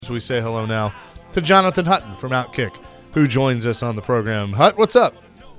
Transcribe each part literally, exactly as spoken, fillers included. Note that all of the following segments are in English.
So we say hello now to Jonathan Hutton from Outkick, who joins us on the program. Hut, what's up?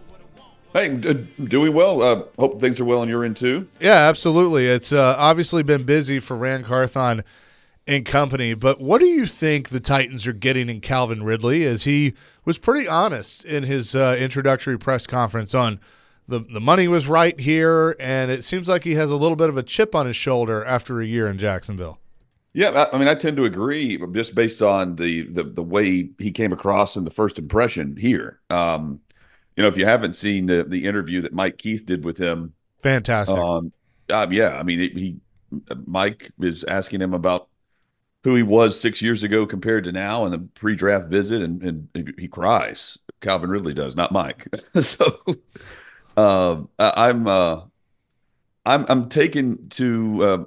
Hey, doing well. Uh, hope things are well on your end too. Yeah, absolutely. It's uh, obviously been busy for Ran Carthon and company, but what do you think the Titans are getting in Calvin Ridley, as he was pretty honest in his uh, introductory press conference on the, the money was right here, and it seems like he has a little bit of a chip on his shoulder after a year in Jacksonville. Yeah, I mean, I tend to agree just based on the the, the way he came across in the first impression here. Um, you know, if you haven't seen the the interview that Mike Keith did with him, fantastic. Um, uh, yeah, I mean, it, he Mike is asking him about who he was six years ago compared to now, in the pre-draft visit, and, and he cries. Calvin Ridley does, not Mike. so, uh, I'm uh, I'm I'm taken to. Uh,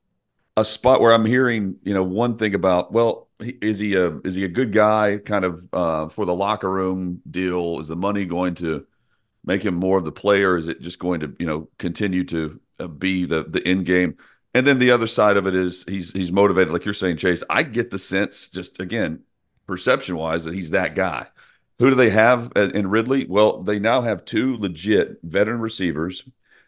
a spot where I'm hearing, you know, one thing about, well, is he a is he a good guy kind of uh, for the locker room deal? Is the money going to make him more of the player? Is it just going to, you know, continue to uh, be the the end game? And then the other side of it is he's he's motivated, like you're saying, Chase. I get the sense, just again, perception wise, that he's that guy. Who do they have in Ridley? Well, they now have two legit veteran receivers,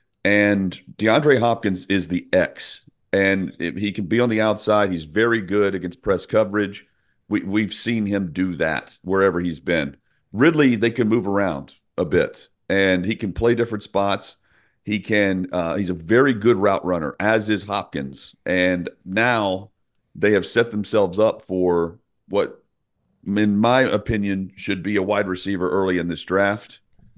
and DeAndre Hopkins is the X. And he can be on the outside. He's very good against press coverage. We, we've seen him do that wherever he's been. Ridley, they can move around a bit, and he can play different spots. He can. Uh, he's a very good route runner, as is Hopkins. And now they have set themselves up for what, in my opinion, should be a wide receiver early in this draft.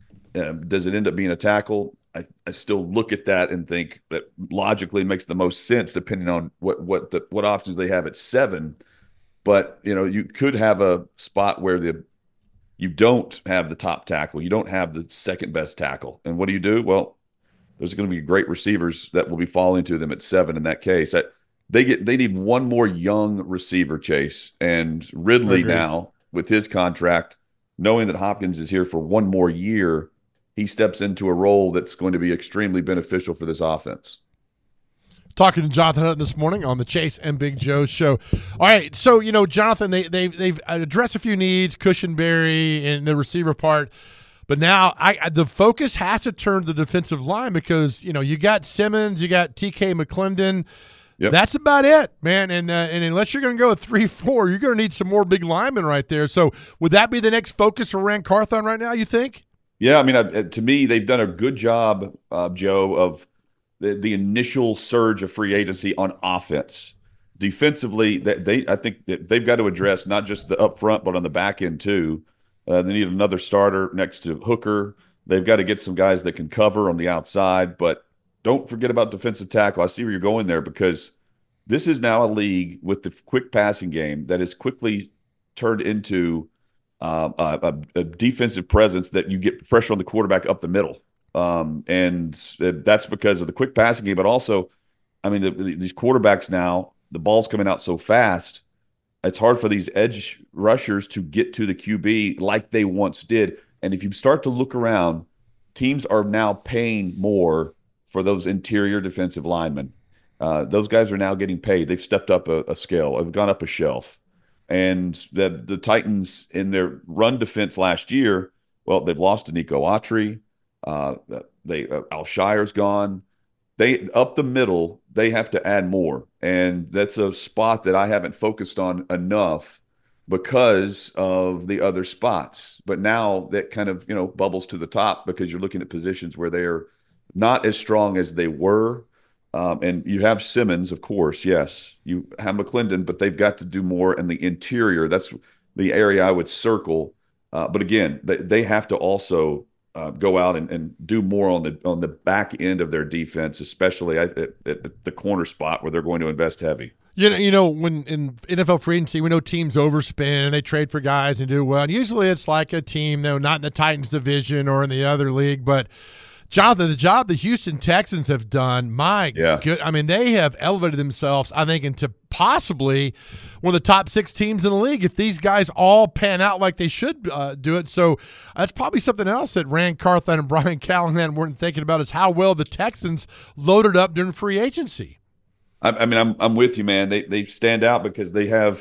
Um, does it end up being a tackle? I, I still look at that and think that logically makes the most sense depending on what what the what options they have at seven. But you know, you could have a spot where the you don't have the top tackle, you don't have the second best tackle, and what do you do? Well, there's going to be great receivers that will be falling to them at seven. In that case, that they get they need one more young receiver, Chase, and Ridley now with his contract, knowing that Hopkins is here for one more year, he steps into a role that's going to be extremely beneficial for this offense. Talking to Jonathan Hutton this morning on the Chase and Big Joe show. All right, so, you know, Jonathan, they, they've, they've addressed a few needs, Cushenberry and the receiver part, but now I, the focus has to turn to the defensive line because, you know, you got Simmons, you got T K McClendon. Yep. That's about it, man. And uh, and unless you're going to go with three four, you're going to need some more big linemen right there. So would that be the next focus for Ran Carthon right now, you think? Yeah, I mean, uh, to me, they've done a good job, uh, Joe, of the, the initial surge of free agency on offense. Defensively, they, they I think that they've got to address not just the up front, but on the back end too. Uh, they need another starter next to Hooker. They've got to get some guys that can cover on the outside. But don't forget about defensive tackle. I see where you're going there because this is now a league with the quick passing game that is quickly turned into Uh, a, a defensive presence that you get pressure on the quarterback up the middle. Um, and that's because of the quick passing game. But also, I mean, the, the, these quarterbacks now, the ball's coming out so fast, it's hard for these edge rushers to get to the Q B like they once did. And if you start to look around, teams are now paying more for those interior defensive linemen. Uh, those guys are now getting paid. They've stepped up a, a scale. They've gone up a shelf. And the the Titans in their run defense last year, well, they've lost to Nico Autry. Uh, they uh, Alshire's gone. They up the middle. They have to add more, and that's a spot that I haven't focused on enough because of the other spots. But now that kind of you know bubbles to the top because you're looking at positions where they are not as strong as they were. Um, and you have Simmons, of course, yes. You have McClendon, but they've got to do more in the interior. That's the area I would circle. Uh, but again, they, they have to also uh, go out and, and do more on the on the back end of their defense, especially at, at, at the corner spot where they're going to invest heavy. You know, you know, when in N F L free agency, we know teams overspend and they trade for guys and do well. And usually it's like a team, no, not in the Titans division or in the other league, but Jonathan, the job the Houston Texans have done, my yeah. good, I mean, they have elevated themselves, I think, into possibly one of the top six teams in the league if these guys all pan out like they should uh, do it. So that's probably something else that Ran Carthon and Brian Callahan weren't thinking about is how well the Texans loaded up during free agency. I, I mean, I'm I'm with you, man. They they stand out because they have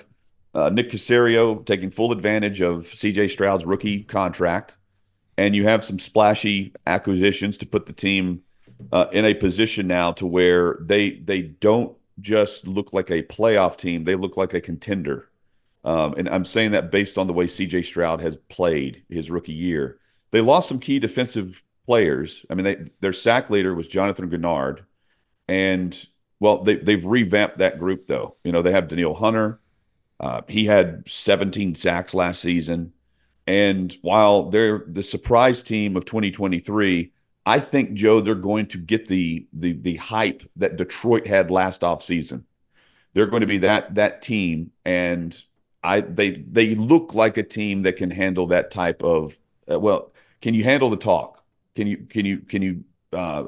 uh, Nick Caserio taking full advantage of C J Stroud's rookie contract, and you have some splashy acquisitions to put the team uh, in a position now to where they they don't just look like a playoff team; they look like a contender. Um, and I'm saying that based on the way C J Stroud has played his rookie year. They lost some key defensive players. I mean, they, their sack leader was Jonathan Grenard, and well, they, they've revamped that group though. You know, they have Danielle Hunter. Uh, he had seventeen sacks last season. And while they're the surprise team of twenty twenty-three, I think, Joe, they're going to get the the the hype that Detroit had last offseason. They're going to be that that team, and I they they look like a team that can handle that type of uh, well, can you handle the talk? Can you can you can you uh,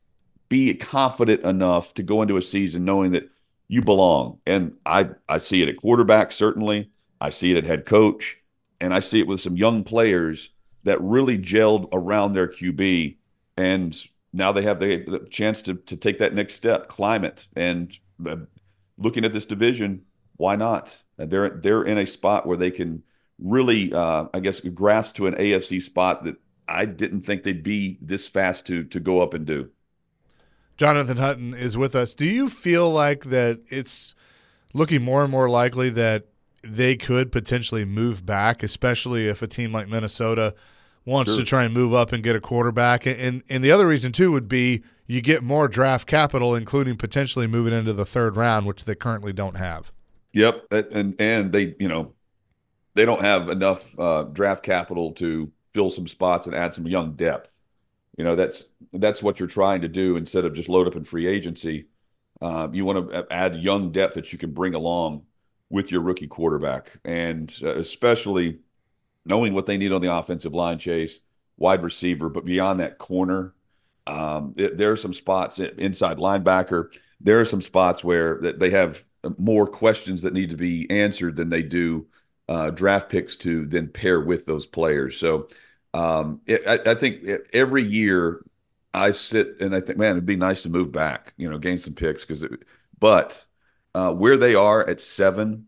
be confident enough to go into a season knowing that you belong? And I I see it at quarterback, certainly. I see it at head coach, and I see it with some young players that really gelled around their Q B, and now they have the, the chance to to take that next step, climb it, and uh, looking at this division, why not? They're they're in a spot where they can really, uh, I guess, grasp to an A F C spot that I didn't think they'd be this fast to to go up and do. Jonathan Hutton is with us. Do you feel like that it's looking more and more likely that they could potentially move back, especially if a team like Minnesota wants Sure. to try and move up and get a quarterback? And and the other reason, too, would be you get more draft capital, including potentially moving into the third round, which they currently don't have. Yep, and and they you know they don't have enough uh, draft capital to fill some spots and add some young depth. You know that's that's what you're trying to do instead of just load up in free agency. Uh, you want to add young depth that you can bring along with your rookie quarterback, and uh, especially knowing what they need on the offensive line, Chase, wide receiver, but beyond that, corner. Um, it, there are some spots inside linebacker. There are some spots where they have more questions that need to be answered than they do uh, draft picks to then pair with those players. So um, it, I, I think every year I sit and I think, man, it'd be nice to move back, you know, gain some picks because, but uh, where they are at seven,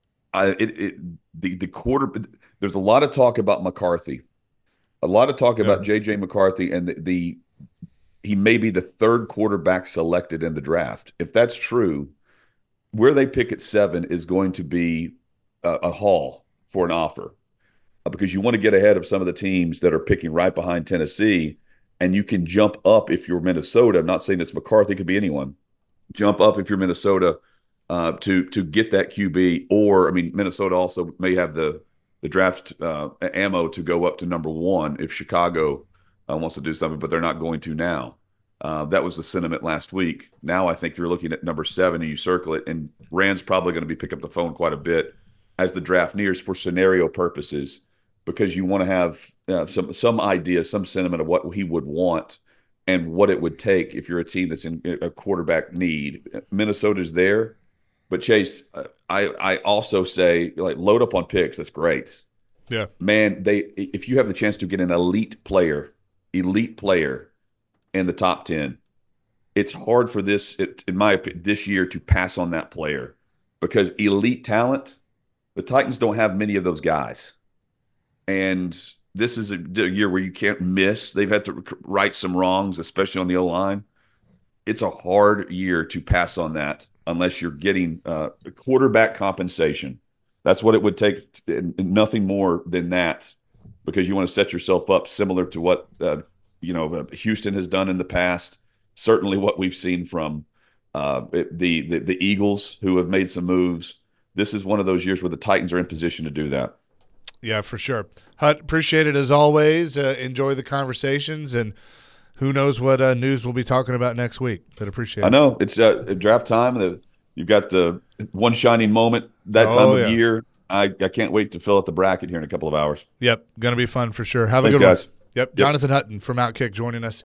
I it, it the the quarter. There's a lot of talk about McCarthy, a lot of talk Yeah. about J J McCarthy, and the, the he may be the third quarterback selected in the draft. If that's true, where they pick at seven is going to be a, a haul for an offer uh, because you want to get ahead of some of the teams that are picking right behind Tennessee, and you can jump up if you're Minnesota. I'm not saying it's McCarthy, it could be anyone. Jump up if you're Minnesota uh, to to get that Q B, or I mean, Minnesota also may have the the draft uh, ammo to go up to number one if Chicago uh, wants to do something, but they're not going to now. Uh, that was the sentiment last week. Now I think you're looking at number seven and you circle it, and Rand's probably going to be picking up the phone quite a bit as the draft nears for scenario purposes, because you want to have uh, some some idea, some sentiment of what he would want and what it would take if you're a team that's in a quarterback need. Minnesota's there, but Chase, I I also say, like, load up on picks. That's great. Yeah, man. They if you have the chance to get an elite player, elite player in the top ten, it's hard for this, in my opinion, this year to pass on that player because elite talent, the Titans don't have many of those guys, and this is a year where you can't miss. They've had to right some wrongs, especially on the O-line. It's a hard year to pass on that unless you're getting uh, quarterback compensation. That's what it would take, and nothing more than that, because you want to set yourself up similar to what uh, you know Houston has done in the past. Certainly what we've seen from uh, the, the the Eagles, who have made some moves. This is one of those years where the Titans are in position to do that. Yeah, for sure. Hut, appreciate it as always. Uh, enjoy the conversations, and who knows what uh, news we'll be talking about next week. But appreciate it. I know it's uh, draft time. The, you've got the one shining moment that Oh, time of yeah. year. I, I can't wait to fill out the bracket here in a couple of hours. Yep, going to be fun for sure. Have a Thanks, good one. guys. Yep, Jonathan Hutton from Outkick joining us